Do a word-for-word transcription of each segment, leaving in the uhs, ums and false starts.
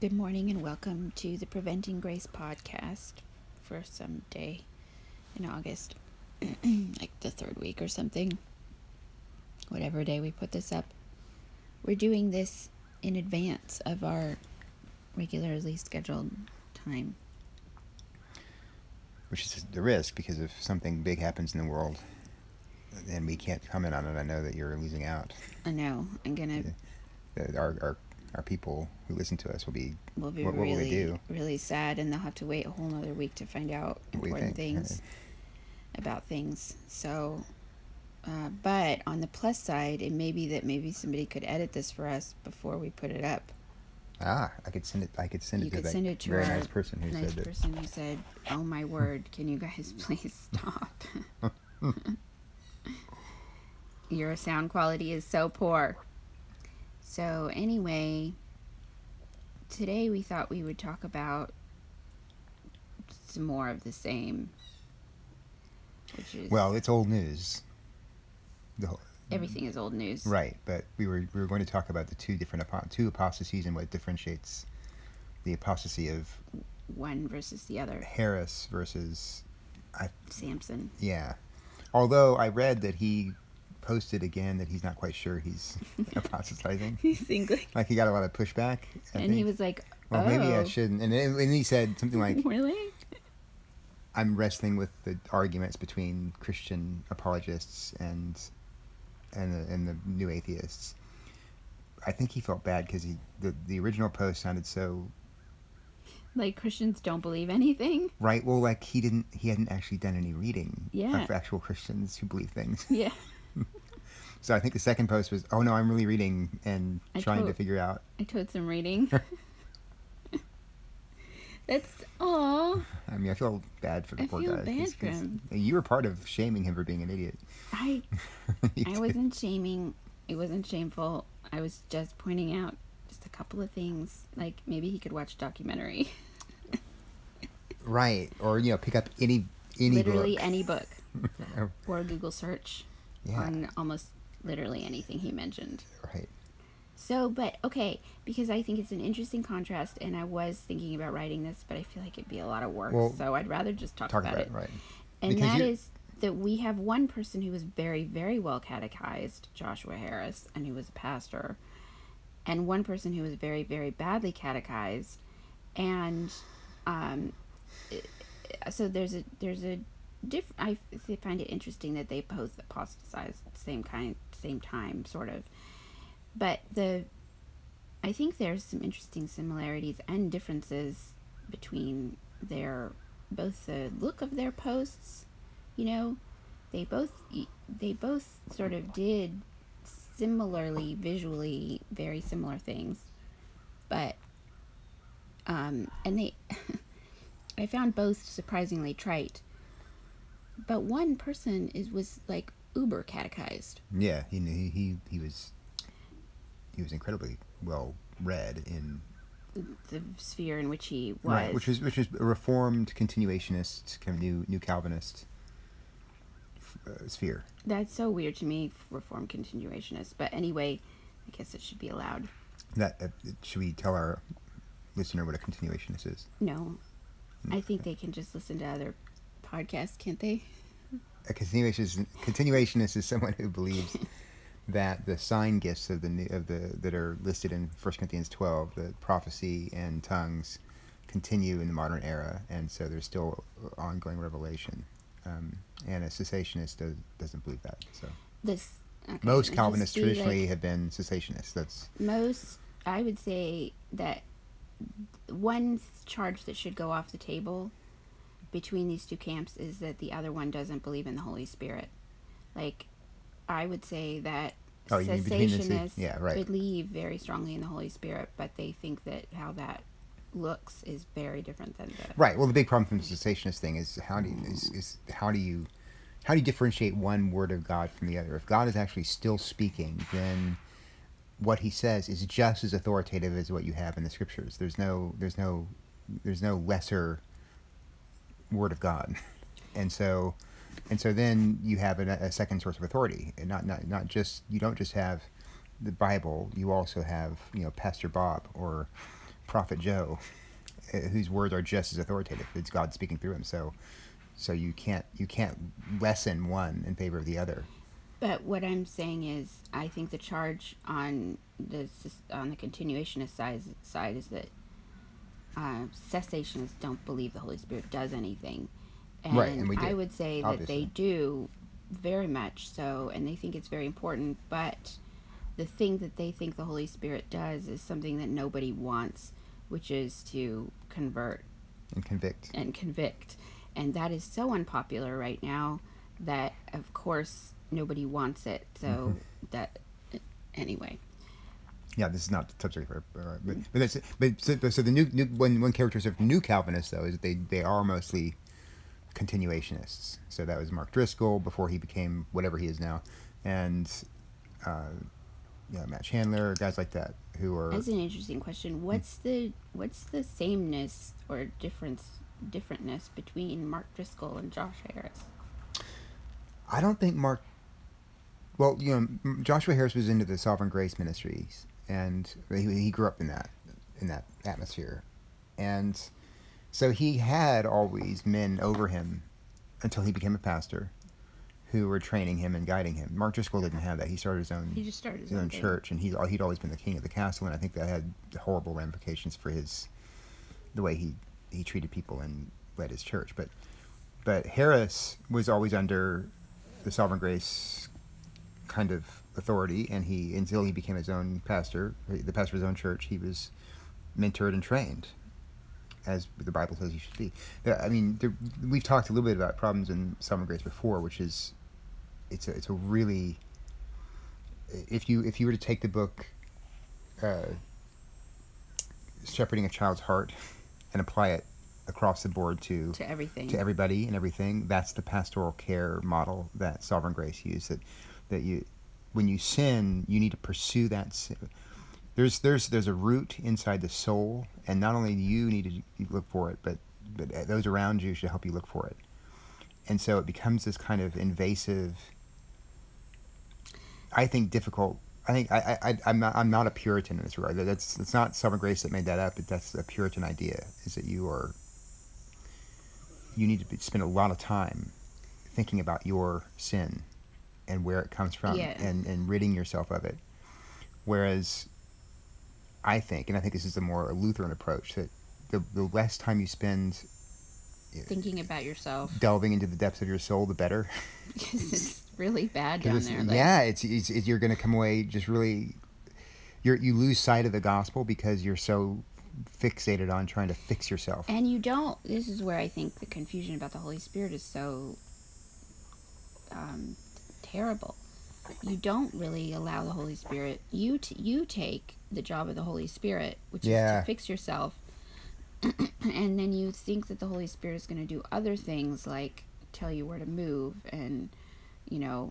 Good morning and welcome to the Preventing Grace podcast for some day in August, like the third week or something, whatever day we put this up. We're doing this in advance of our regularly scheduled time. Which is the risk, because if something big happens in the world and we can't comment on it, I know that you're losing out. I know. I'm going to... Our, our our people who listen to us will be, will be what, really, what will they do? really sad, and they'll have to wait a whole other week to find out important things about things. So, uh, but on the plus side, it may be that maybe somebody could edit this for us before we put it up. Ah, I could send it. I could send you it to could that send it to very our nice person who nice said person who said, "Oh my word, can you guys please stop? Your sound quality is so poor." So anyway, today we thought we would talk about some more of the same. Which is well, it's old news. The whole, everything is old news, right? But we were we were going to talk about the two different two apostasies and what differentiates the apostasy of one versus the other. Harris versus I, Samson. Yeah, although I read that he posted again that he's not quite sure he's apostatizing. You think like, like he got a lot of pushback, I and think. he was like, "Oh, well, maybe I shouldn't." And then, and he said something like, "Really? I'm wrestling with the arguments between Christian apologists and and the, and the new atheists." I think he felt bad because he the the original post sounded so like Christians don't believe anything. Right. Well, like he didn't he hadn't actually done any reading yeah. of actual Christians who believe things. Yeah. So I think the second post was, "Oh no, I'm really reading and I trying told, to figure out." I told some reading. That's aw. I mean, I feel bad for the I poor feel guy. bad He's, for him. You were part of shaming him for being an idiot. I I wasn't shaming. It wasn't shameful. I was just pointing out just a couple of things. Like maybe he could watch a documentary. Right, or you know, pick up any any literally book. any book, or a Google search yeah. on almost literally anything he mentioned. Right. So, but okay, because I think it's an interesting contrast, and I was thinking about writing this, but I feel like it'd be a lot of work, well, so I'd rather just talk, talk about, about it. it. Right. And because that you're... is that we have one person who was very, very well catechized, Joshua Harris, and who was a pastor, and one person who was very, very badly catechized, and um, so there's a there's a diff. I find it interesting that they both apostatized at the same kind, same time, sort of. But the, I think there's some interesting similarities and differences between their, both the look of their posts, you know, they both, they both sort of did similarly, visually, very similar things, but, um, and they, I found both surprisingly trite, but one person is, was like uber catechized. Yeah, he he he, he was... He was incredibly well read in the sphere in which he was, right, which was which was a Reformed continuationist, kind of new new Calvinist uh, sphere. That's so weird to me, Reformed continuationist. But anyway, I guess it should be allowed. That uh, should we tell our listener what a continuationist is? No, I think they can just listen to other podcasts, can't they? A continuationist continuationist is someone who believes that the sign gifts of the new, of the that are listed in First Corinthians twelve, the prophecy and tongues, continue in the modern era, and so there's still ongoing revelation. Um, and a cessationist does, doesn't believe that. So this okay, most Calvinists traditionally like, have been cessationists. That's most. I would say that one charge that should go off the table between these two camps is that the other one doesn't believe in the Holy Spirit. Like, I would say that oh, cessationists yeah, right. believe very strongly in the Holy Spirit, but they think that how that looks is very different than the right. Well, the big problem from the cessationist thing is how do you, is, is how do you how do you differentiate one word of God from the other? If God is actually still speaking, then what he says is just as authoritative as what you have in the scriptures. There's no there's no there's no lesser word of God, and so. And so then you have a, a second source of authority, and not, not not just you don't just have the Bible. You also have you know Pastor Bob or Prophet Joe, uh, whose words are just as authoritative. It's God speaking through him. So, so you can't you can't lessen one in favor of the other. But what I'm saying is, I think the charge on the on the continuationist side side is that uh, cessationists don't believe the Holy Spirit does anything, and, right, and we do, I would say obviously. that they do very much so, and they think it's very important. But the thing that they think the Holy Spirit does is something that nobody wants, which is to convert and convict and convict, and that is so unpopular right now that, of course, nobody wants it. So mm-hmm. that anyway. Yeah, this is not the subject for, uh, but but, that's, but so, so the new, new one one characteristic of new Calvinists though is that they they are mostly continuationists. So that was Mark Driscoll before he became whatever he is now, and uh, yeah, Matt Chandler, guys like that who are. That's an interesting question. What's the what's the sameness or difference differentness between Mark Driscoll and Josh Harris? I don't think Mark. Well, you know, Joshua Harris was into the Sovereign Grace Ministries, and he, he grew up in that in that atmosphere, and so he had always men over him until he became a pastor, who were training him and guiding him. Mark Driscoll didn't have that. He started his own. He just started his, his own, own church, and he he'd always been the king of the castle, and I think that had horrible ramifications for his the way he he treated people and led his church. But but Harris was always under the Sovereign Grace kind of authority, and he until he became his own pastor, the pastor of his own church, he was mentored and trained, as the Bible says he should be. I mean, there, we've talked a little bit about problems in Sovereign Grace before, which is it's a it's a really if you if you were to take the book uh, Shepherding a Child's Heart and apply it across the board to to everything to everybody and everything, that's the pastoral care model that Sovereign Grace used. That that you when you sin, you need to pursue that sin. There's there's there's a root inside the soul, and not only do you need to look for it, but but those around you should help you look for it. And so it becomes this kind of invasive, I think difficult. I think I, I I'm not I'm not a Puritan in this regard. That's it's not Sovereign Grace that made that up. But that's a Puritan idea. Is that you are you need to be, spend a lot of time thinking about your sin and where it comes from, yeah. and, and ridding yourself of it. Whereas I think, and I think this is the more Lutheran approach, that the, the less time you spend thinking about yourself, delving into the depths of your soul, the better. It's really bad down there. Like, yeah, it's, it's, it's you're going to come away just really, you're you lose sight of the gospel because you're so fixated on trying to fix yourself. And you don't. This is where I think the confusion about the Holy Spirit is so um, terrible. You don't really allow the Holy Spirit. You t- you take the job of the Holy Spirit, which yeah. is to fix yourself, and then you think that the Holy Spirit is going to do other things like tell you where to move and, you know,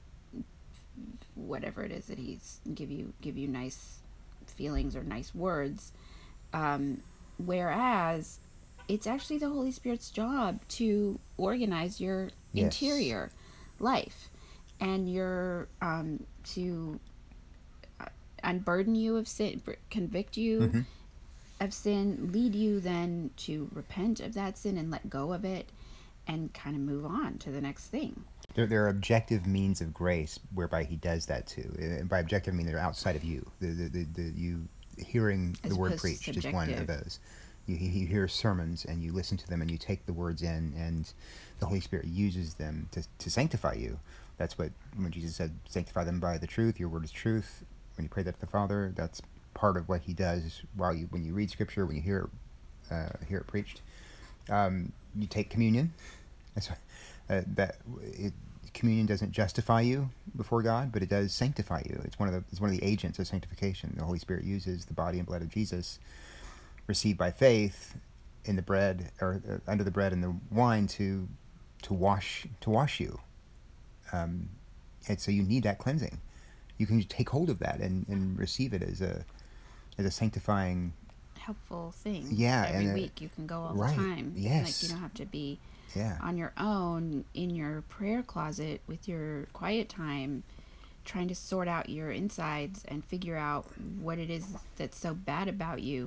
whatever it is that he's give you give you nice feelings or nice words. Um, whereas it's actually the Holy Spirit's job to organize your yes. interior life. And you're um, to unburden you of sin, convict you mm-hmm. of sin, lead you then to repent of that sin and let go of it, and kind of move on to the next thing. There, there are objective means of grace whereby he does that too. And by objective, I mean they're outside of you. The the the, the you hearing As the word preached is one of those. You, you hear sermons and you listen to them and you take the words in, and the Holy Spirit uses them to to sanctify you. That's what, when Jesus said, sanctify them by the truth, your word is truth. When you pray that to the Father, that's part of what he does while you, when you read Scripture, when you hear it, uh, hear it preached. Um, you take communion. That's, uh, that it, communion doesn't justify you before God, but it does sanctify you. It's one of the it's one of the agents of sanctification. The Holy Spirit uses the body and blood of Jesus, received by faith, in the bread or uh, under the bread and the wine to to wash to wash you. Um, and so you need that cleansing. You can take hold of that and, and receive it as a as a sanctifying, helpful thing. Yeah, every and, uh, week you can go all right, the time. Yes, like you don't have to be yeah. on your own in your prayer closet with your quiet time, trying to sort out your insides and figure out what it is that's so bad about you.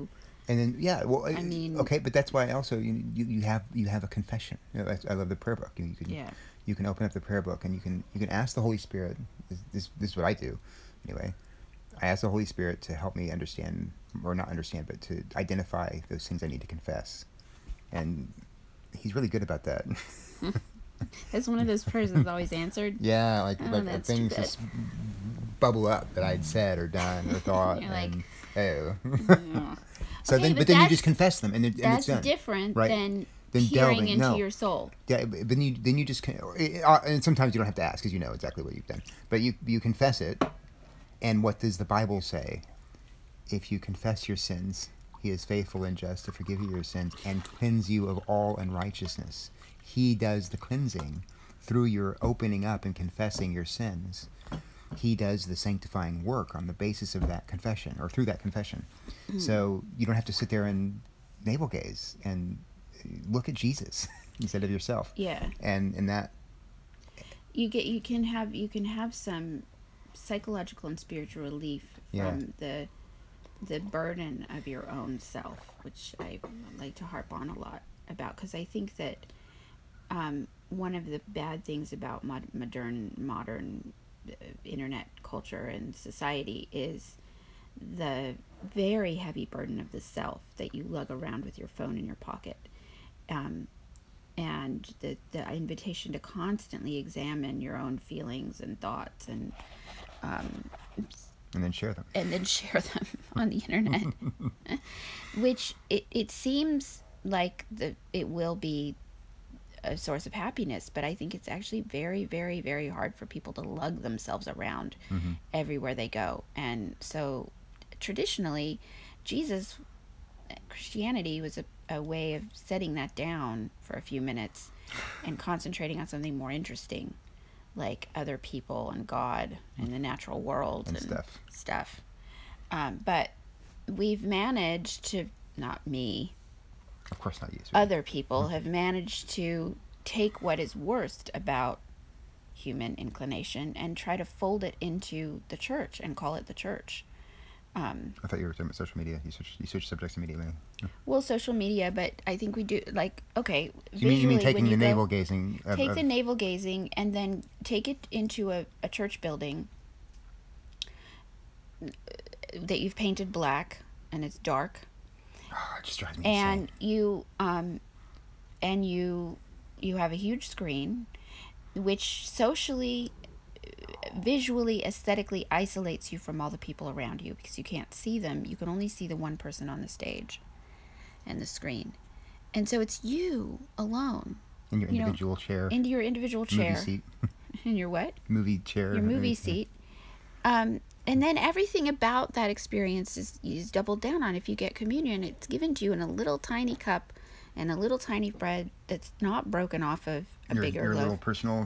And then yeah, well, I mean, okay, but that's why also you you, you have you have a confession. You know, that's- I love the prayer book. You, you can yeah. you can open up the prayer book and you can you can ask the Holy Spirit. This this, this is what I do, anyway. I ask the Holy Spirit to help me understand, or not understand, but to identify those things I need to confess, and He's really good about that. It's one of those prayers that's always answered. Yeah, like Oh, like that's things good. just bubble up that I'd said or done or thought, You're like, and oh. Yeah. So Okay, then, but but then you that's- just confess them, and, it, and it's That's done. different right? than Then peering delving, into no. your soul. Yeah, but then you then you just con- or, uh, and sometimes you don't have to ask because you know exactly what you've done. But you you confess it, and what does the Bible say? If you confess your sins, He is faithful and just to forgive you your sins and cleanse you of all unrighteousness. He does the cleansing through your opening up and confessing your sins. He does the sanctifying work on the basis of that confession or through that confession. Mm-hmm. So you don't have to sit there and navel gaze and look at Jesus instead of yourself. Yeah. And and that You get you can have you can have some psychological and spiritual relief from Yeah. the the burden of your own self, which I like to harp on a lot about, because I think that um, one of the bad things about mod- modern modern uh, internet culture and society is the very heavy burden of the self that you lug around with your phone in your pocket, um, and the the invitation to constantly examine your own feelings and thoughts and um, and then share them. and then share them on the internet, which it, it seems like the it will be a source of happiness, but I think it's actually very, very, very hard for people to lug themselves around Mm-hmm. everywhere they go. And so traditionally, Jesus, Christianity was a, a way of setting that down for a few minutes and concentrating on something more interesting, like other people and God and the natural world And and, stuff. stuff. Um, but we've managed to, not me, Of course not you. sir. other people have managed to take what is worst about human inclination and try to fold it into the church and call it the church. Um, I thought you were talking about social media. You switched, you switched subjects immediately. well, social media, but I think we do, like, okay, You mean, you mean visually, taking when you the go- navel gazing of, take of, the navel gazing and then take it into a, a church building that you've painted black and it's dark, oh, it just drives me and insane. you um and you you have a huge screen which socially, visually, aesthetically isolates you from all the people around you because you can't see them. You can only see the one person on the stage and the screen, and so it's you alone In your you know, individual chair, into your individual chair. movie seat, In your what? movie chair, Your movie yeah. seat. Um, and then everything about that experience is, is doubled down on. If you get communion, it's given to you in a little tiny cup and a little tiny bread that's not broken off of a Your, bigger your little loaf. personal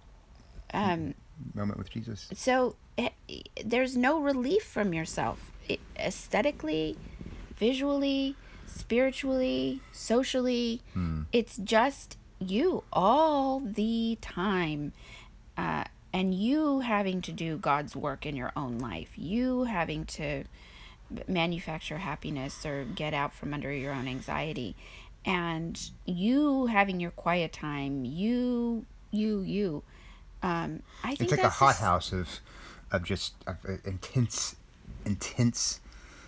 Um, moment with Jesus. so it, there's no relief from yourself. It, aesthetically, visually, spiritually, socially, Hmm. it's just you all the time. Uh, and you having to do God's work in your own life, you having to manufacture happiness or get out from under your own anxiety, and you having your quiet time, you, you, you. Um, I think It's like a that's hot just- house of, of just of, uh, intense, intense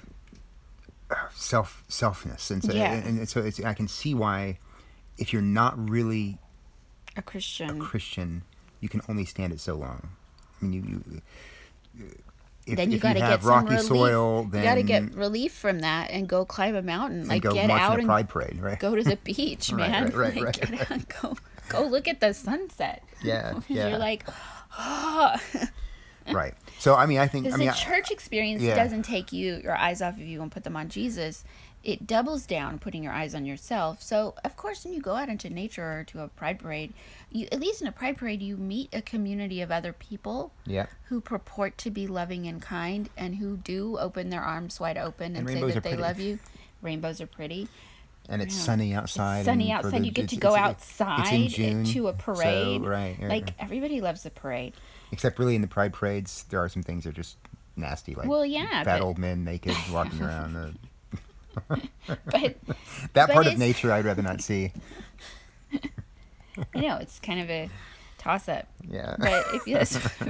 uh, self selfness, and so Yeah. and, and so it's, I can see why, if you're not really a Christian. a Christian, you can only stand it so long. I mean, you. you if, then you if got to you get have some rocky relief. soil, then you got to get relief from that and go climb a mountain, and like go get march out in a and pride parade, right? go to the beach, Right, man. right, right, like, right, get right. out, go go look at the sunset. Yeah, 'Cause yeah. You're like, oh. Right. So I mean, I think I Because mean, the I- church experience yeah. doesn't take you your eyes off of you and put them on Jesus. It doubles down, putting your eyes on yourself. So, of course, when you go out into nature or to a pride parade, you at least in a pride parade, you meet a community of other people yeah. who purport to be loving and kind and who do open their arms wide open and, And say rainbows that are they pretty. love you. Rainbows are pretty. And it's Yeah. sunny outside. It's sunny and for outside. the- You get it's- to go it's- outside It's in June, to a so, parade. right, right, Like, right. everybody loves the parade. Except really in the pride parades, there are some things that are just nasty, like Well, yeah, fat but- old men naked walking around. Uh, but that but part of it's- nature I'd rather not see. you know, it's kind of a toss up. Yeah. But if you,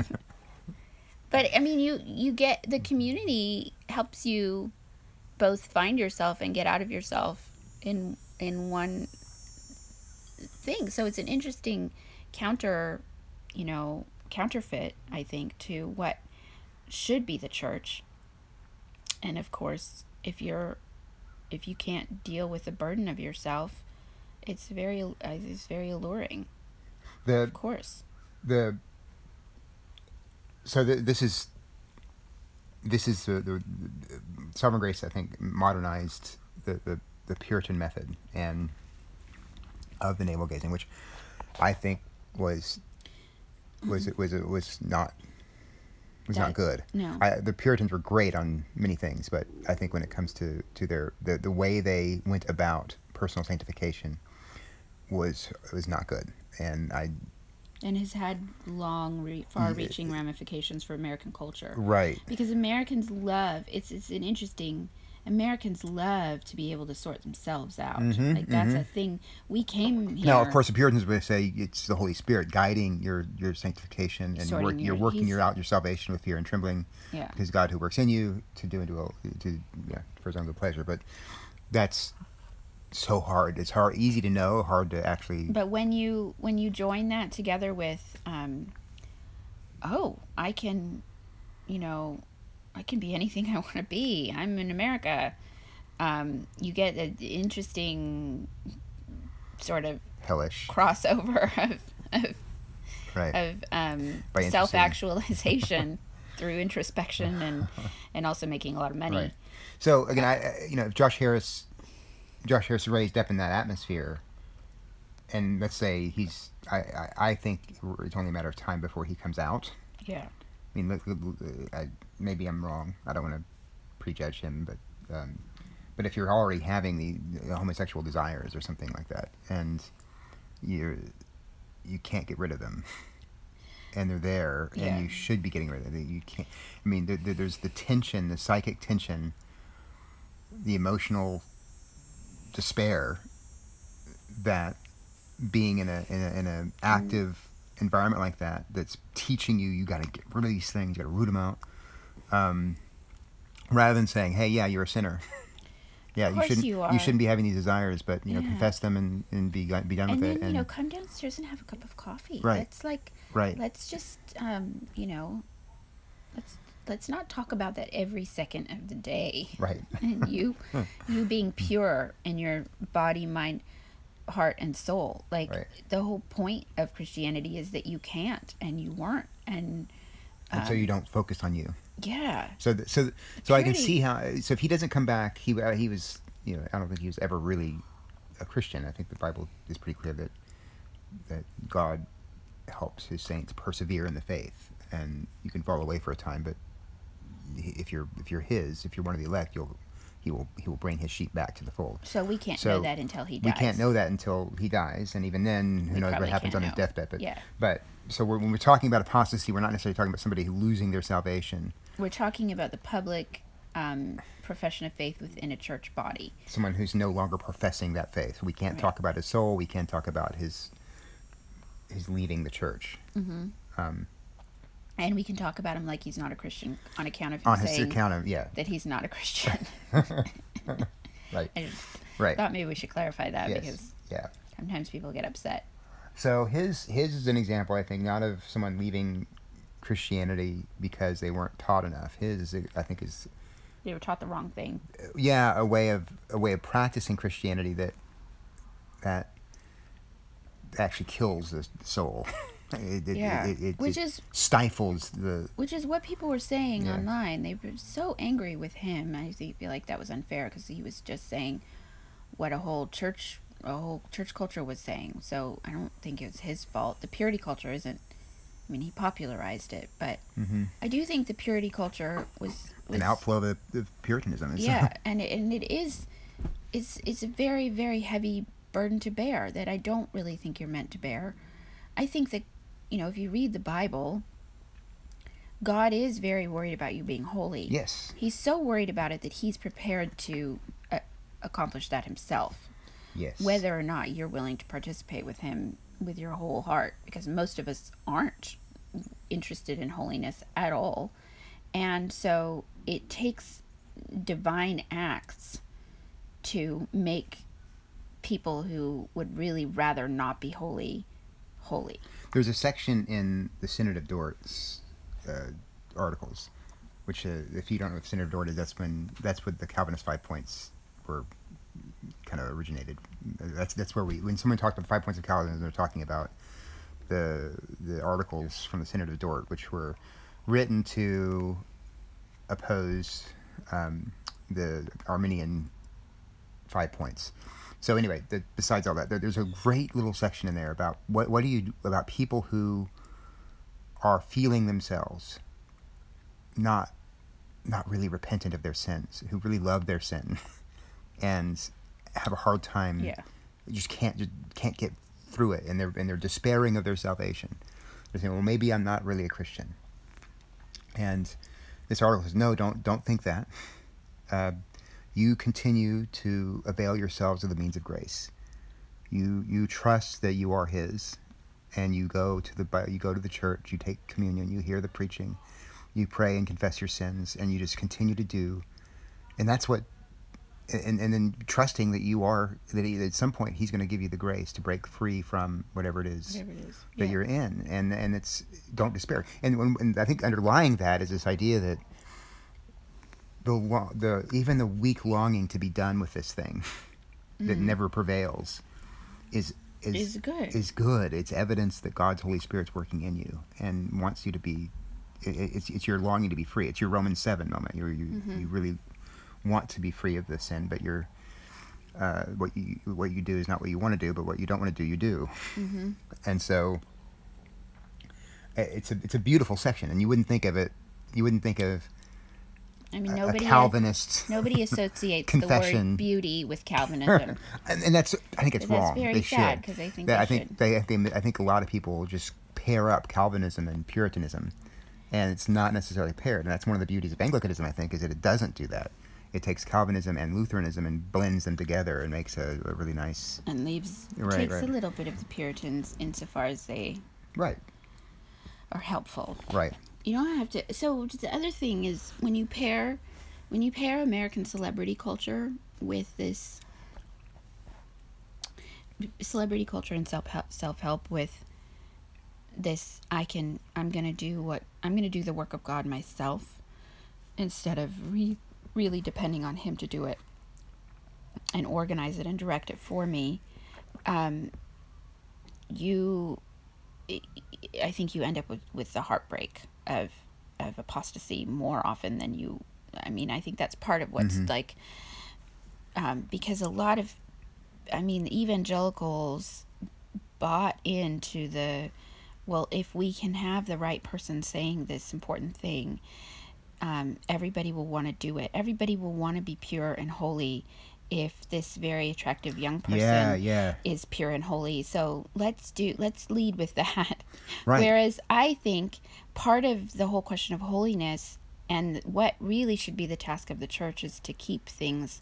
but I mean, you you get the community helps you both find yourself and get out of yourself in in one thing. So it's an interesting counter, you know, counterfeit, I think, to what should be the church. And of course, if you're if you can't deal with the burden of yourself, it's very uh, it's very alluring. The Of course. the so the, this is this is the, the, the Sovereign Grace, I think, modernized the, the, the Puritan method and of the navel gazing, which I think was was it was it was not was That- not good. no. I, the Puritans were great on many things, but I think when it comes to to their the, the way they went about personal sanctification was was not good, and I And has had long, re- far-reaching ramifications for American culture. right. Because Americans love it's it's an interesting. Americans love to be able to sort themselves out. Mhm, like that's mhm. a thing. We came here. Now, of course, the Puritans would say it's the Holy Spirit guiding your, your sanctification, and Sorting work, your- you're working he's- your out your salvation with fear and trembling, Yeah. because God who works in you to do and to will- to yeah for His own good pleasure. But that's so hard. It's hard, easy to know, hard to actually. But when you when you join that together with, um, oh, I can, you know, I can be anything I want to be. I'm in America. Um, you get an interesting sort of Hellish, crossover of of, right? of um, By interesting. self actualization through introspection and and also making a lot of money. Right. So again, I I- you know if Josh Harris, Josh Harris raised up in that atmosphere, and let's say he's I I, I think it's only a matter of time before he comes out. Yeah. I mean, look, look, look, I, maybe I'm wrong. I don't want to prejudge him, but um, but if you're already having the, the homosexual desires or something like that, and you you can't get rid of them, and they're there, Yeah. and you should be getting rid of them. You can't. I mean, there, there- there's the tension, the psychic tension, the emotional despair that being in a in a in an active environment like that that's teaching you you got to get rid of these things, you got to root them out, um, rather than saying, hey, yeah, you're a sinner. yeah, Of you course shouldn't you are. shouldn't be having these desires, but you know, Yeah. confess them and, and be be done And with then it. you know, come downstairs and have a cup of coffee. Right. Let's like right, let's just um, you know, let's let's not talk about that every second of the day. right, And you you being pure in your body, mind, heart, and soul. Like Right. the whole point of Christianity is that you can't and you weren't. And and so you don't focus on you. yeah. So th- so so I can Purity. see how. So if he doesn't come back, he uh, he was you know I don't think he was ever really a Christian. I think the Bible is pretty clear that that God helps His saints persevere in the faith, and you can fall away for a time, but if you're if you're His, if you're one of the elect, you'll he will he will bring His sheep back to the fold. So we can't So know that until he We dies. can't know that until he dies, and even then, who We knows what probably happens can't on his know. deathbed. But Yeah. but so we're, when we're talking about apostasy, we're not necessarily talking about somebody losing their salvation. We're talking about the public um, profession of faith within a church body. Someone who's no longer professing that faith. We can't Right. talk about his soul. We can't talk about his his leaving the church. Mm-hmm. Um, And we can talk about him like he's not a Christian on account of him on his saying account of yeah, that he's not a Christian. right, I right. thought maybe we should clarify that Yes. because Yeah. sometimes people get upset. So his his is an example, I think, not of someone leaving Christianity because they weren't taught enough. His, I think, is They were taught the wrong thing. yeah a way of a way of practicing Christianity that that actually kills the soul. It, it, Yeah. it, it, Which it is stifles the which is what people were saying Yeah. online. They were so angry with him. I feel like that was unfair because he was just saying what a whole church a whole church culture was saying. So I don't think it was his fault. The purity culture isn't. I mean, he popularized it, but mhm, I do think the purity culture was, was an outflow of, the, of Puritanism. It's- yeah, and it, and it is it's it's a very very heavy burden to bear that I don't really think you're meant to bear. I think that, you know, if you read the Bible, God is very worried about you being holy. yes. He's so worried about it that he's prepared to uh, accomplish that himself. Yes. Whether or not you're willing to participate with him with your whole heart, because most of us aren't interested in holiness at all. And so it takes divine acts to make people who would really rather not be holy, holy. There's a section in the Synod of Dort's uh, articles, which, uh, if you don't know what the Synod of Dort is, that's when that's what the Calvinist five points were kind of originated. That's that's where we, when someone talked about the five points of Calvinism, they're talking about the the articles from the Synod of Dort, which were written to oppose um, the Arminian five points. So anyway, the, besides all that, there, there's a great little section in there about what what do you do about people who are feeling themselves not not really repentant of their sins, who really love their sin, and have a hard time. Yeah. Just can't just can't get through it, and they're and they're despairing of their salvation. They're saying, well, maybe I'm not really a Christian. And this article says, no, don't don't think that. Uh, you continue to avail yourselves of the means of grace. You you trust that you are His, and you go to the you go to the church. You take communion. You hear the preaching. You pray and confess your sins, and you just continue to do. And that's what. And and then trusting that you are that he, at some point He's going to give you the grace to break free from whatever it is, Whatever it is. that Yeah. you're in, and and it's don't despair. And, when, and I think underlying that is this idea that the lo- the even the weak longing to be done with this thing that Mhm. never prevails is is Is good. is good. It's evidence that God's Holy Spirit's working in you and wants you to be. It, it's it's your longing to be free. It's your Romans seven moment. You you Mhm. you really want to be free of the sin, but you're uh, what you what you do is not what you want to do, but what you don't want to do, you do. Mm-hmm. And so i- it's a it's a beautiful section, and you wouldn't think of it. You wouldn't think of I mean, a, nobody a Calvinist. nobody associates the confession. word beauty with Calvinism. and, and that's I think it's But that's wrong. very They sad, should. 'cause I think That- they I think should. they, they I think a lot of people just pair up Calvinism and Puritanism, and it's not necessarily paired. And that's one of the beauties of Anglicanism, I think, is that it doesn't do that. It takes Calvinism and Lutheranism and blends them together and makes a, a really nice. And leaves Right, takes right. a little bit of the Puritans insofar as they Right. are helpful. Right. You don't have to. So the other thing is when you pair, when you pair American celebrity culture with this celebrity culture and self self help with this, I can I'm gonna do what I'm gonna do the work of God myself instead of re, really depending on Him to do it and organize it and direct it for me. Um, you. I think you end up with, with the heartbreak of of apostasy more often than you. I mean, I think that's part of what's Mhm. like, um, because a lot of, I mean, evangelicals bought into the, well, if we can have the right person saying this important thing, um, everybody will want to do it. Everybody will want to be pure and holy if this very attractive young person Yeah, yeah. is pure and holy. So let's do let's lead with that. Right. Whereas I think part of the whole question of holiness and what really should be the task of the church is to keep things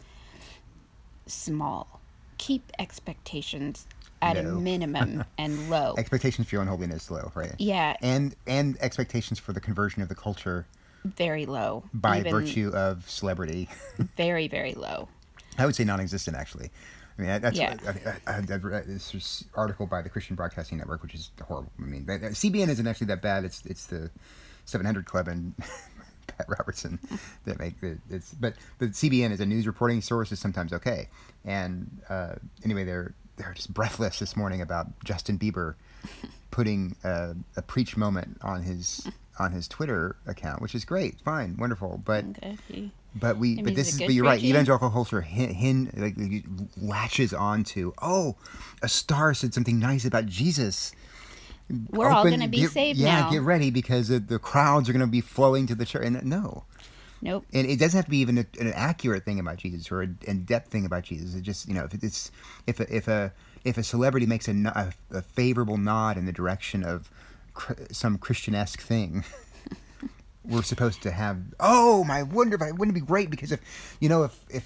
small. Keep expectations at a Low. minimum and low. Expectations for your own holiness low, right? Yeah, And and expectations for the conversion of the culture very low. by Even virtue of celebrity. very, very low. I would say non-existent, actually. I mean, that's Yeah. what, I, I, I've read this article by the Christian Broadcasting Network, which is horrible. I mean, that- that- C B N isn't actually that bad. It's it's the seven hundred Club and Pat Robertson that make it. It's but but C B N is a news reporting source is sometimes okay. And uh, anyway, they're they're just breathless this morning about Justin Bieber putting a, a preach moment on his on his Twitter account, which is great, fine, wonderful, but. Okay. But we, I but mean, this is is, it but good you're right. preaching? Evangelical culture hin, hin like latches onto. Oh, a star said something nice about Jesus. We're all Open- going to be get- saved yeah, now. get ready because the, the crowds are going to be flowing to the church. And no, Nope. and it doesn't have to be even a, an accurate thing about Jesus or an in-depth thing about Jesus. It just, you know, if it's if a, if a if a celebrity makes a, no- a, a favorable nod in the direction of cr- some Christian-esque thing. We're supposed to have. Oh my wonder! Wouldn't it be great? Because if you know, if if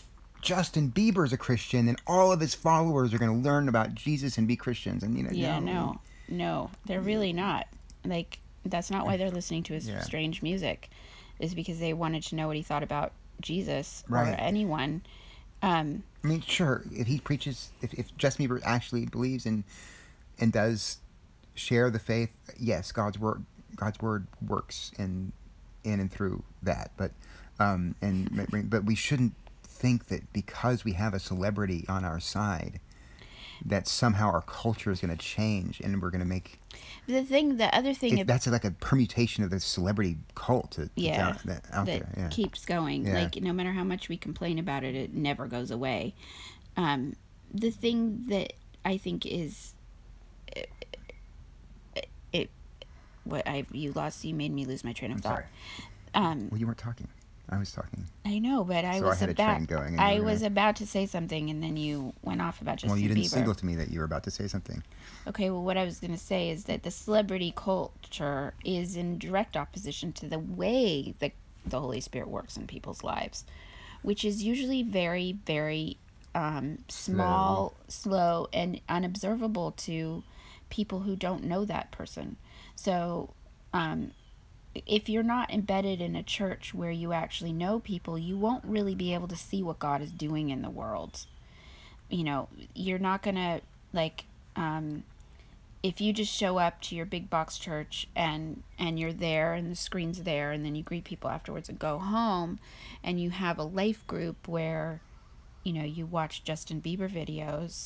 Justin Bieber's a Christian, then all of his followers are going to learn about Jesus and be Christians. And you know, Yeah, no, no, no, they're really not. Like, that's not why they're listening to his Yeah. strange music, is because they wanted to know what he thought about Jesus or Right. anyone. Um, I mean, sure, if he preaches, if, if Justin Bieber actually believes in and does share the faith, yes, God's word, God's word works in, in and through that. But, um, and but we shouldn't think that because we have a celebrity on our side, that somehow our culture is going to change and we're going to make. the thing, the other thing, It, ab- that's like a permutation of the celebrity cult to, to yeah, out, that, out that there. Yeah. keeps going. Yeah. Like, no matter how much we complain about it, it never goes away. Um, the thing that I think is, it, it what I you lost, you made me lose my train of I'm thought. sorry. Um, Well, you weren't talking. I was talking. I know, but I So I was had a about train going and you I were was gonna- about to say something, and then you went off about Justin Well, you didn't Bieber. signal to me that you were about to say something. Okay, well, what I was going to say is that the celebrity culture is in direct opposition to the way that the Holy Spirit works in people's lives, which is usually very, very um, small, slow, and unobservable to people who don't know that person. So, um, if you're not embedded in a church where you actually know people, you won't really be able to see what God is doing in the world. You know, you're not going to, like, um, if you just show up to your big box church and and you're there and the screen's there and then you greet people afterwards and go home, and you have a life group where, you know, you watch Justin Bieber videos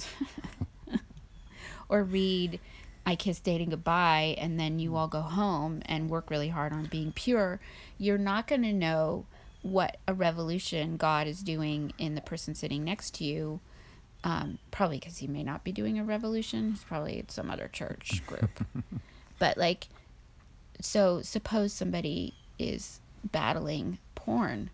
or read I Kiss Dating Goodbye, and then you all go home and work really hard on being pure, you're not going to know what a revolution God is doing in the person sitting next to you. Um, probably because he may not be doing a revolution. He's probably at some other church group. But, like, so suppose somebody is battling porn.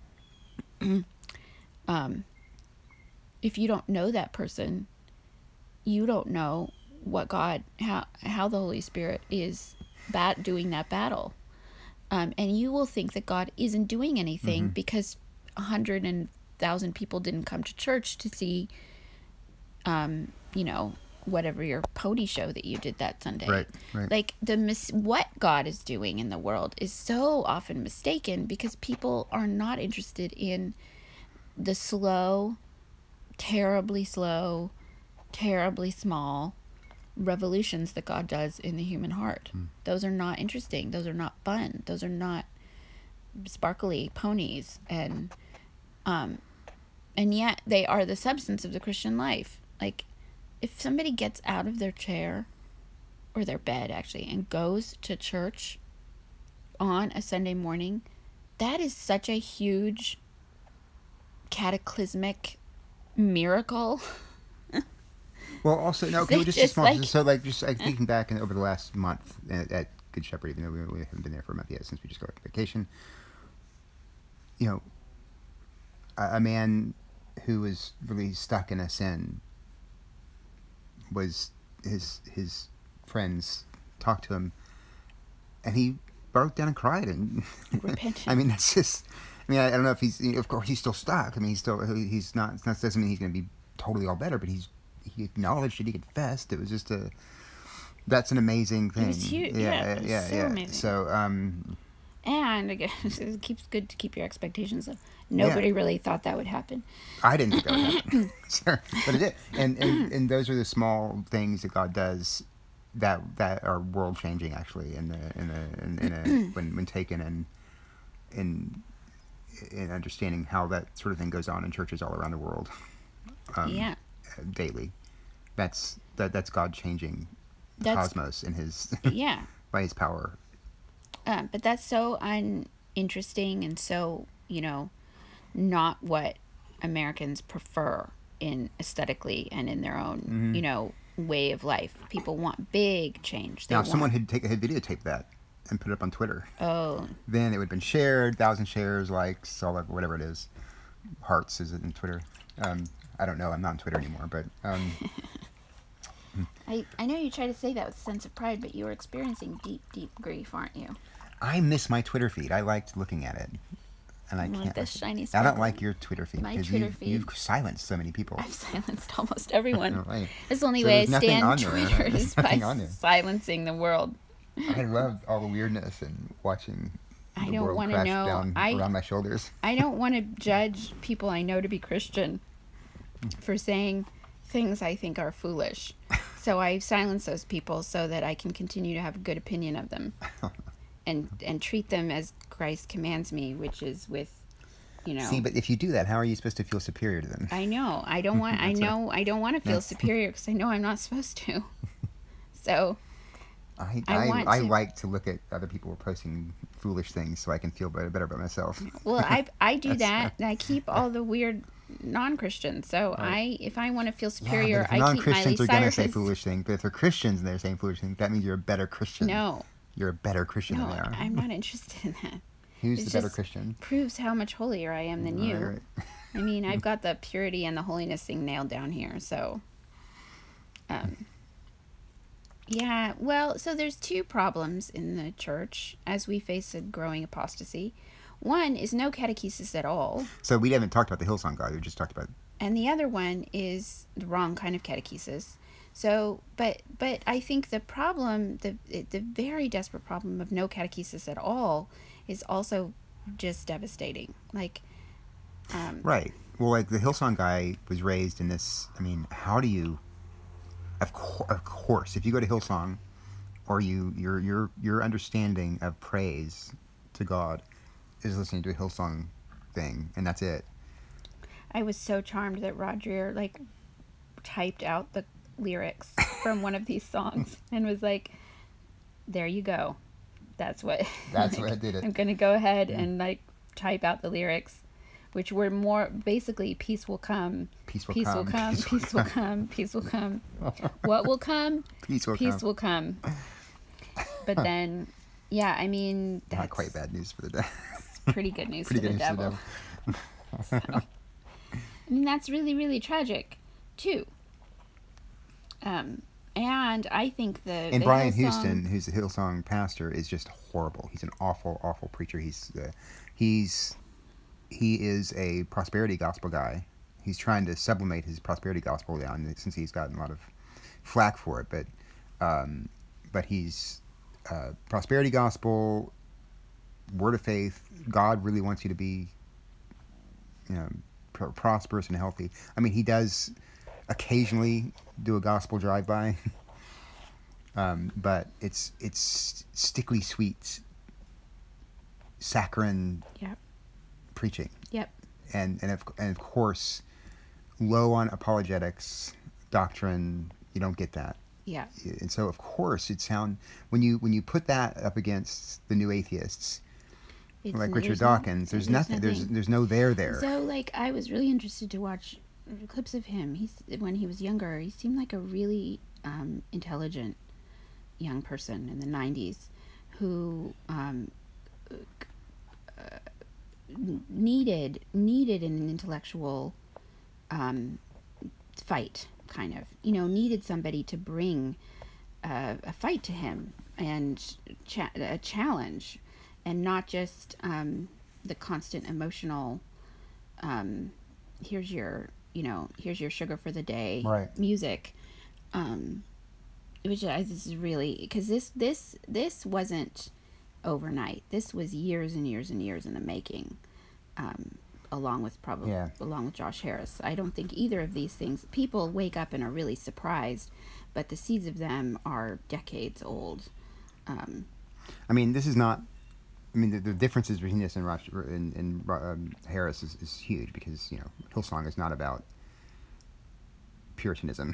um, if you don't know that person, you don't know what God, how how the Holy Spirit is bat doing that battle, um, and you will think that God isn't doing anything Mm-hmm. because a hundred and thousand people didn't come to church to see, um, you know, whatever your pony show that you did that Sunday. Right, right. Like the mis- what God is doing in the world is so often mistaken because people are not interested in the slow, terribly slow, terribly small revolutions that God does in the human heart. Hmm. Those are not interesting. Those are not fun. Those are not sparkly ponies, and um and yet they are the substance of the Christian life. Like, if somebody gets out of their chair or their bed actually and goes to church on a Sunday morning, that is such a huge cataclysmic miracle. Well, also no. Okay, They just, just, a small. like- so, like, just like, thinking back in, over the last month at, at Good Shepherd, even though we, we haven't been there for a month yet since we just got on vacation. You know, a, a man who was really stuck in a sin was his his friends talked to him, and he broke down and cried and Repented. I mean, that's just. I mean, I, I don't know if he's. You know, of course, he's still stuck. I mean, he's still. He's not. That doesn't mean he's going to be totally all better, but he's. He acknowledged it. He confessed. It was just a. That's an amazing thing. was huge. Yeah, it was yeah, so yeah. amazing. So, um, And again, it keeps good to keep your expectations low. Nobody Yeah. really thought that would happen. I didn't think that would happen, sure, but it did. And, and and those are the small things that God does that that are world changing, actually, in the in the in, in a, when when taken and in in understanding how that sort of thing goes on in churches all around the world. Um, Yeah. daily. That's that. That's God changing the That's- cosmos in His Yeah. by His power. Um, but that's so uninteresting and so, you know, not what Americans prefer in aesthetically and in their own, Mm-hmm. you know, way of life. People want big change. They Now, if want, someone had take had videotaped that and put it up on Twitter, oh, then it would have been shared, thousand shares, likes, all that, whatever it is. Hearts is it in Twitter? Um, I don't know. I'm not on Twitter anymore, but um, I, I know you try to say that with a sense of pride, but you are experiencing deep, deep grief, aren't you? I miss my Twitter feed. I liked looking at it. and I Like can't. this shiny I sparkle. don't like your Twitter feed My because Twitter you've, feed. you've silenced so many people. I've silenced almost everyone. Right. It's the only So way I there's nothing on stand there. Twitter There's is by nothing on there. silencing the world. I love all the weirdness and watching I the don't world want to crash know. down I around my shoulders. I don't want to judge people I know to be Christian for saying things I think are foolish. So I silence those people so that I can continue to have a good opinion of them, and and treat them as Christ commands me, which is with, you know. See, but if you do that, how are you supposed to feel superior to them? I know. I don't want. I That's right. know. I don't want to feel That's- superior because I know I'm not supposed to. So I I I, want I, to- like to look at other people posting foolish things so I can feel better, better about myself. well, I I do That's that. And I keep all the weird non-Christians. So I, if I want to feel Yeah, superior, but if I keep Miley non-Christians are gonna say Cyrus. foolish things, but if they're Christians and they're saying foolish things, that means you're a better Christian. No, You're a better Christian no, than they are. I'm not interested in that. Who's It's the better just Christian? Proves how much holier I am than you. Right, right. I mean, I've got the purity and the holiness thing nailed down here. So, um, yeah. Well, so there's two problems in the church as we face a growing apostasy. One is no catechesis at all, So we haven't talked about the Hillsong God. We just talked about and the other one is the wrong kind of catechesis. So, but but I think the problem, the the very desperate problem of no catechesis at all, is also just devastating. Like, um, right. Well, like the Hillsong guy was raised in this. I mean, how do you? Of, co- of course, if you go to Hillsong, or you your your your understanding of praise to God is listening to a Hillsong thing, and that's it. I was so charmed that Roger like typed out the lyrics from one of these songs and was like, "There you go. That's what. That's like, what did it. I'm gonna go ahead and like type out the lyrics, which were more basically peace will come, Peace will peace come. will come, peace will come, peace will come. What will come? Peace will Peace come. will come. But then, yeah, I mean, that's Not quite bad news for the day. pretty good news Pretty for good the news devil. for the devil. I mean, that's really, really tragic, too. Um, and I think the And the Brian Hillsong- Houston, who's a Hillsong pastor, is just horrible. He's an awful, awful preacher. He's uh, he's he is a prosperity gospel guy. He's trying to sublimate his prosperity gospel down since he's gotten a lot of flack for it. But um, but he's uh, prosperity gospel, word of faith. God really wants you to be, you know, pr- prosperous and healthy. I mean, he does occasionally do a gospel drive-by, um, but it's it's stickly sweet, saccharine Yep. preaching, Yep. and and of and of course, low on apologetics, doctrine. You don't get that, Yeah. and so of course it sound when you when you put that up against the new atheists It's, like Richard there's no- Dawkins. There's, nothing. There's there's no there there. So, like, I was really interested to watch clips of him. He's when he was younger. He seemed like a really um, intelligent young person in the nineties who um, uh, needed needed an intellectual um, fight, kind of. You know, needed somebody to bring uh, a fight to him and cha- a challenge, and not just um, the constant emotional. Um, here's your, you know, here's your sugar for the day, Right. music. Um, it was just, this is really because this this this wasn't overnight. This was years and years and years in the making. Um, along with probably Yeah. along with Josh Harris. I don't think either of these things. People wake up and are really surprised, but the seeds of them are decades old. Um, I mean, this is not. I mean, the, the differences between this and, Roch, and, and um, Harris is, is huge because, you know, Hillsong is not about Puritanism.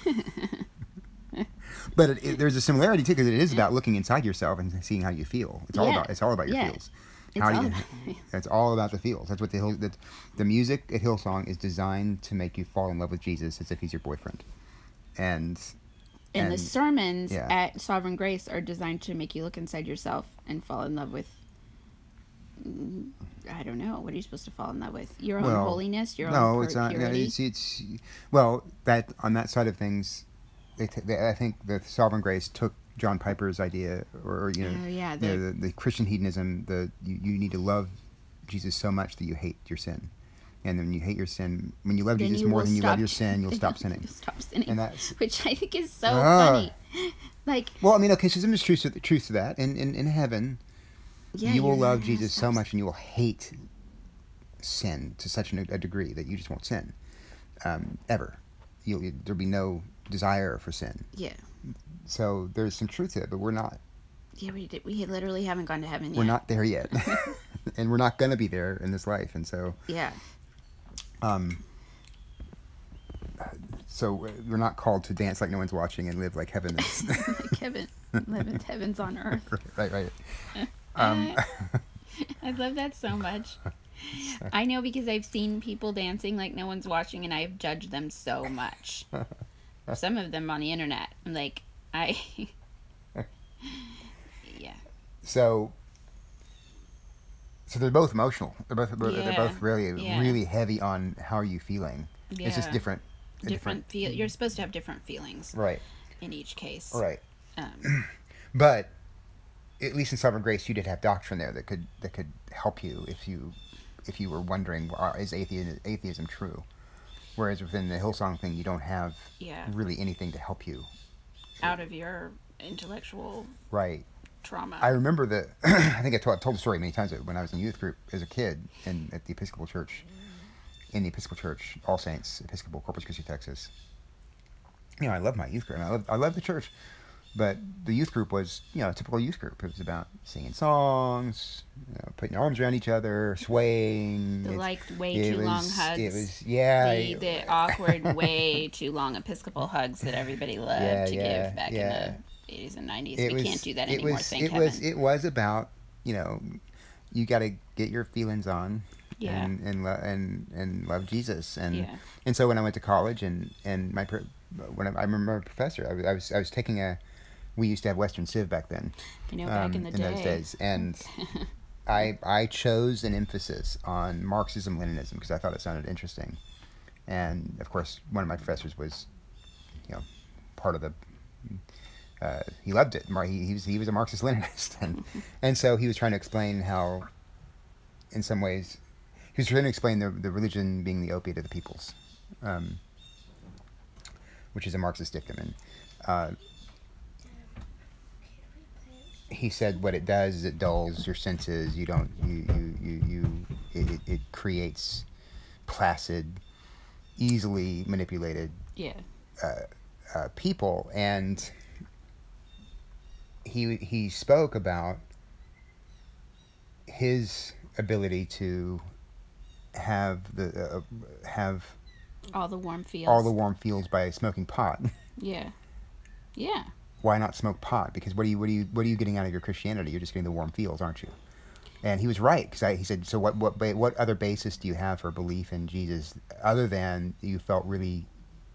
But it, it, there's a similarity, too, because it is about looking inside yourself and seeing how you feel. It's all Yeah. about it's all about your Yeah. feels. It's How do all you, about- it's all about the feels. That's what the, Hill, the the music at Hillsong is designed to make you fall in love with Jesus as if he's your boyfriend. And and, the And- sermons yeah. at Sovereign Grace are designed to make you look inside yourself and fall in love with. mm, I don't know. What are you supposed to fall in love with? Your own Well, holiness, your no, own pur- it's not. No, purity. it's it's well that on that side of things, they, t- they I think the Sovereign Grace took John Piper's idea, or, or you know, Oh, yeah, you know, the- the, the Christian hedonism. The you, you need to love Jesus so much that you hate your sin. And then when you hate your sin, when you love Then Jesus you more will than you love stop- your sin, you'll stop sinning. You'll stop sinning. And that's Which I think is so Ah. funny. Like, well, I mean, okay, so there's truth to, truth to that. In, in in heaven, yeah, you will you're not love gonna Jesus so stop much, and you will hate sin to such a, a degree that you just won't sin um, ever. You'll, you, there'll be no desire for sin. Yeah. So there's some truth to it, but we're not. Yeah, we did, we literally haven't gone to heaven yet. We're not there yet, and we're not going to be there in this life. And so, Yeah. um, so we're not called to dance like no one's watching and live like heaven is. Like heaven, living heaven's on earth. right, right. Um, I love that so much. I know because I've seen people dancing like no one's watching, and I've judged them so much. Some of them on the internet. I'm like, I. Yeah. so, so they're both emotional. They're both they're Yeah. both really Yeah. really heavy on how are you feeling. It's just Yeah. different. a Different feel. You're supposed to have different feelings Right. in each case. Right. Um, But at least in Sovereign Grace, you did have doctrine there that could that could help you if you if you were wondering, uh, is atheism, atheism true? Whereas within the Hillsong thing, you don't have yeah. really anything to help you. Out of your intellectual Right. trauma. I remember the. I think I told, told the story many times when I was in youth group as a kid in at the Episcopal Church, in the Episcopal Church, All Saints Episcopal, Corpus Christi, Texas. You know, I love my youth group. And I love I love the church, but the youth group was, you know, a typical youth group. It was about singing songs, you know, putting your arms around each other, swaying. The It- like way it too was- long hugs. It was yeah. the, the awkward, way too long Episcopal hugs that everybody loved Yeah, to yeah, give back yeah. in the eighties and nineties. It We was- can't do that it anymore, was, thank it heaven. was it was about, you know, you got to get your feelings on, Yeah. and and lo- and and love Jesus, and Yeah. and so when I went to college and and my pro- when I, I remember a professor, I was, I was I was taking a, we used to have Western Civ back then, You know, back um, in the in day. those days, and I I chose an emphasis on Marxism Leninism because I thought it sounded interesting, and of course one of my professors was, you know, part of the. Uh, he loved it. Mar- He, he was he was a Marxist Leninist, and and so he was trying to explain how, in some ways, he was trying to explain the the religion being the opiate of the peoples, um, which is a Marxist dictum, and uh, he said what it does is it dulls your senses. You don't you you you, you it, it, it creates placid, easily manipulated Yeah. uh, people, and he he spoke about his ability to have the uh, have All the warm feels. all the warm feels by smoking pot. Yeah. Yeah. Why not smoke pot? Because what are you what are you what are you getting out of your Christianity? You're just getting the warm feels, aren't you? And he was right, because he said, so what what ba- what other basis do you have for belief in Jesus other than you felt really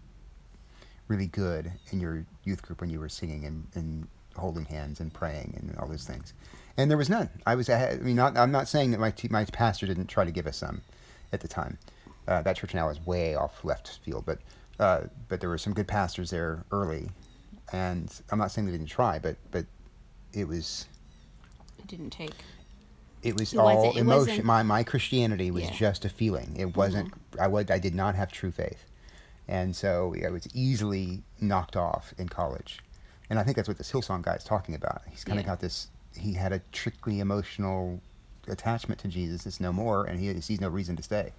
really good in your youth group when you were singing and, and holding hands and praying and all those things? And there was none. I was I, had, I mean not I'm not saying that my t- my pastor didn't try to give us some at the time. Uh, that church now is way off left field, but uh, but there were some good pastors there early, and I'm not saying they didn't try, but but it was It didn't take. it was It all wasn't- it emotion. wasn't- My my Christianity was Yeah. just a feeling. It wasn't. I would. I did not have true faith, and so I was easily knocked off in college. And I think that's what this Hillsong guy is talking about. He's kind of Yeah. got this. He had a trickly emotional attachment to Jesus. It's no more, and he sees no reason to stay.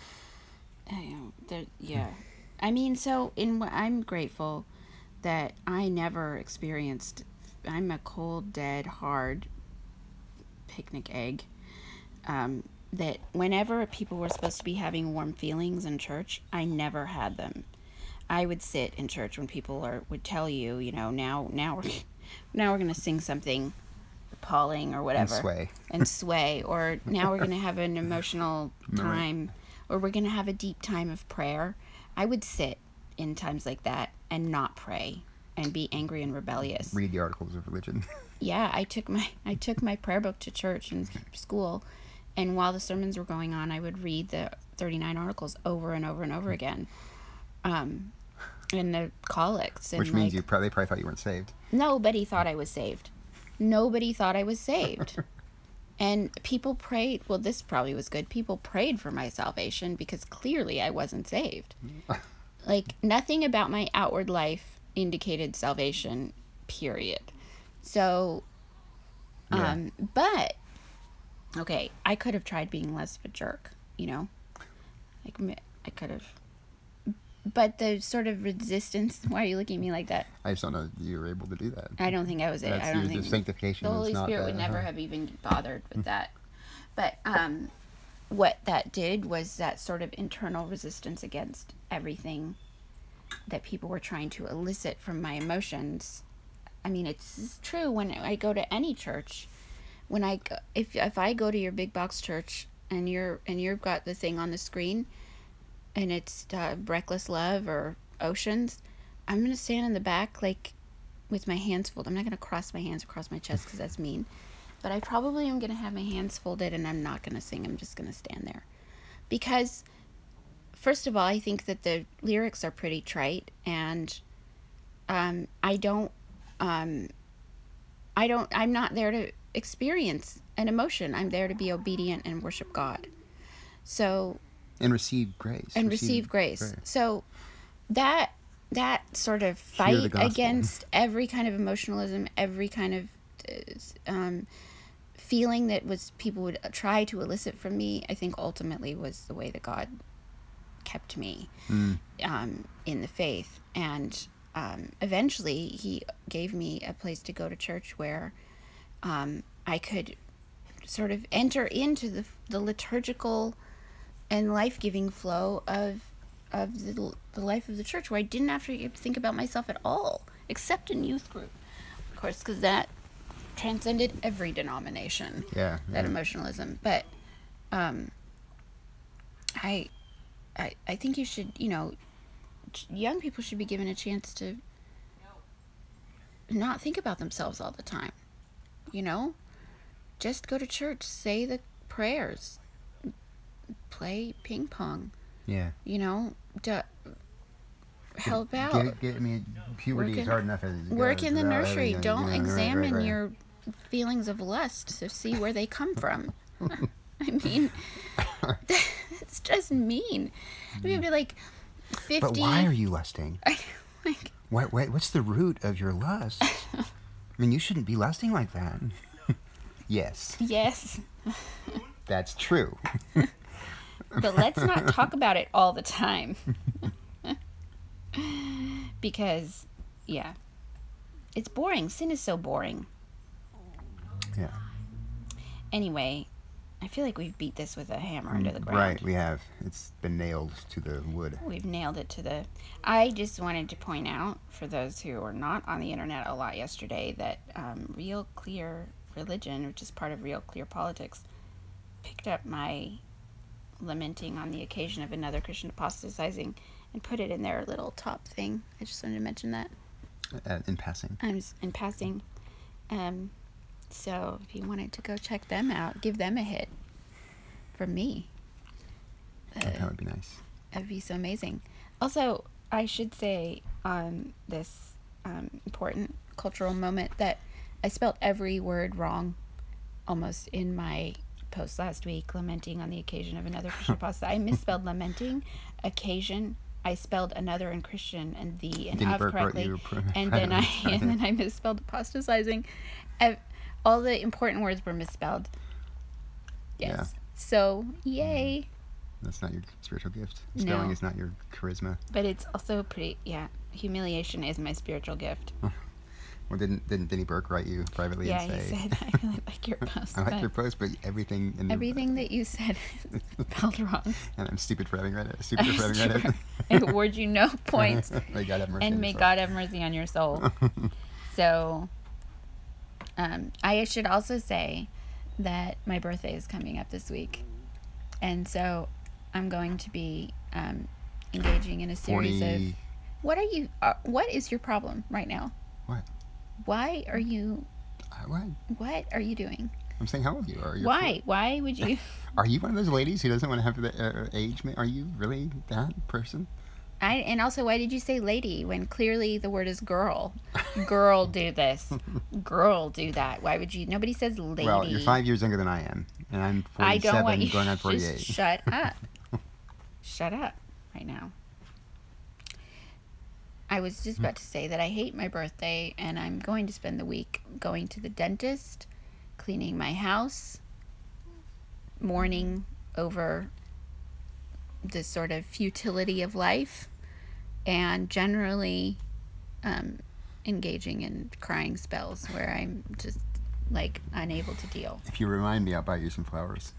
I know, there, yeah. I mean, so in wh- I'm grateful that I never experienced. I'm a cold, dead, hard picnic egg. Um, that whenever people were supposed to be having warm feelings in church, I never had them. I would sit in church when people are would tell you, you know, now now we're now we're gonna sing something appalling or whatever, sway. and sway, or now we're gonna have an emotional time, or we're gonna have a deep time of prayer. I would sit in times like that and not pray and be angry and rebellious. Read the articles of religion. Yeah, I took my I took my prayer book to church and school, and while the sermons were going on, I would read the thirty-nine articles over and over and over again. Um, and the collects, and Which means like, you probably, they probably thought you weren't saved. nobody thought I was saved. Nobody thought I was saved. And people prayed. Well, this probably was good. People prayed for my salvation because clearly I wasn't saved. Like, nothing about my outward life indicated salvation, period. So, um, yeah. But, okay, I could have tried being less of a jerk, you know? Like, I could have. But the sort of resistance. Why are you looking at me like that? I just don't know if you were able to do that. I don't think I was. That's I don't your, think the sanctification. The Holy is not Spirit that, would never uh, have even bothered with that. But um, what that did was that sort of internal resistance against everything that people were trying to elicit from my emotions. I mean, it's true when I go to any church. When I go, if if I go to your big box church and you're and you've got the thing on the screen, and it's uh, Reckless Love or Oceans, I'm gonna stand in the back like with my hands folded. I'm not gonna cross my hands across my chest because that's mean. But I probably am gonna have my hands folded and I'm not gonna sing. I'm just gonna stand there, because first of all, I think that the lyrics are pretty trite, and um, I don't, um, I don't, I'm not there to experience an emotion. I'm there to be obedient and worship God. So. And receive grace. And receive, receive grace. grace. So that that sort of fight against every kind of emotionalism, every kind of um, feeling that was people would try to elicit from me, I think ultimately was the way that God kept me mm. um, in the faith. And um, eventually he gave me a place to go to church where um, I could sort of enter into the the liturgical and life-giving flow of of the, the life of the church, where I didn't have to think about myself at all, except in youth group, of course, because that transcended every denomination. Yeah, that yeah. emotionalism. But um, I, I, I think you should, you know, young people should be given a chance to not think about themselves all the time. You know, just go to church, say the prayers. Play ping pong. Yeah. You know, to help out. Get, get, I mean, puberty in, is hard enough as it Work goes in the nursery. Having, Don't you know, examine right, right, right. your feelings of lust to see where they come from. I mean, it's just mean. I mean, be like fifty. But why are you lusting? like, what, what, what's the root of your lust? I mean, you shouldn't be lusting like that. Yes. Yes. That's true. But let's not talk about it all the time. Because, yeah, it's boring. Sin is so boring. Yeah. Anyway, I feel like we've beat this with a hammer into the ground. Right, we have. It's been nailed to the wood. We've nailed it to the... I just wanted to point out, for those who were not on the internet a lot yesterday, that um, Real Clear Religion, which is part of Real Clear Politics, picked up my lamenting on the occasion of another Christian apostatizing and put it in their little top thing. I just wanted to mention that. Uh, in passing. I'm just, in passing. Um, so if you wanted to go check them out, give them a hit from me. Uh, oh, that would be nice. That'd be so amazing. Also, I should say on this um, important cultural moment that I spelled every word wrong almost in my post last week, lamenting on the occasion of another Christian apostasy. I misspelled lamenting, occasion. I spelled another in Christian and the and Denny of Burke correctly, pro- and then I and then I misspelled apostatizing. I, all the important words were misspelled. Yes. Yeah. So yay. That's not your spiritual gift. Spelling No. is not your charisma. But it's also pretty. Yeah, humiliation is my spiritual gift. Well, didn't didn't Denny Burke write you privately Yeah, and say, he said, I really like your post. I like but your post, but everything in the, everything that you said is spelled wrong. And I'm stupid for having read it. Stupid for having read it. I award you no points. May God have mercy and on may your soul. God have mercy on your soul. So, um, I should also say that my birthday is coming up this week. And so I'm going to be um, engaging in a series forty of... What are you... Uh, what is your problem right now? What? Why are you... Uh, what? What are you doing? I'm saying, how old you are. You're Why? four. Why would you... Are you one of those ladies who doesn't want to have the uh, age? Ma- Are you really that person? I and also, why did you say lady when clearly the word is girl? Girl, do this. Girl, do that. Why would you? Nobody says lady. Well, you're five years younger than I am, and I'm I don't want forty-seven, you going on just forty-eight. shut up. Shut up right now. I was just about to say that I hate my birthday, and I'm going to spend the week going to the dentist, cleaning my house, mourning over the sort of futility of life, and generally um, engaging in crying spells where I'm just like unable to deal. If you remind me, I'll buy you some flowers.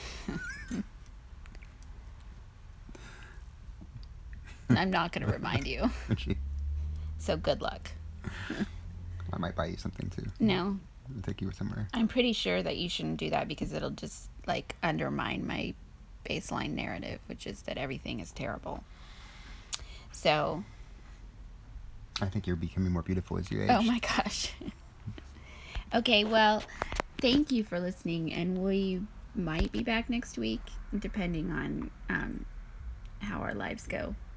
I'm not going to remind you. So good luck. I might buy you something too. No. I'll take you somewhere. I'm pretty sure that you shouldn't do that because it'll just like undermine my baseline narrative, which is that everything is terrible. So. I think you're becoming more beautiful as you age. Oh my gosh. Okay, well, thank you for listening, and we might be back next week, depending on um, how our lives go.